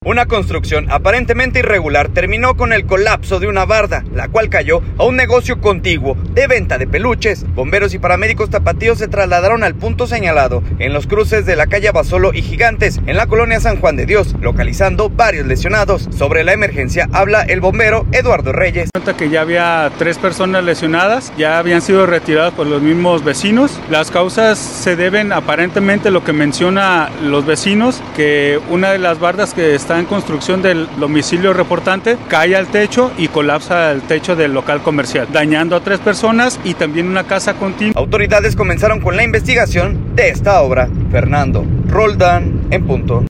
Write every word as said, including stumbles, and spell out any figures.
Una construcción aparentemente irregular terminó con el colapso de una barda, la cual cayó a un negocio contiguo de venta de peluches. Bomberos y paramédicos tapatíos se trasladaron al punto señalado en los cruces de la calle Abasolo y Gigantes, en la colonia San Juan de Dios, localizando varios lesionados. Sobre la emergencia habla el bombero Eduardo Reyes. Cuenta que ya había tres personas lesionadas, ya habían sido retiradas por los mismos vecinos. Las causas se deben aparentemente a lo que menciona los vecinos, que una de las bardas que está en construcción del domicilio reportante cae al techo y colapsa el techo del local comercial, dañando a tres personas y también una casa contigua. Autoridades comenzaron con la investigación de esta obra. Fernando Roldán, en punto.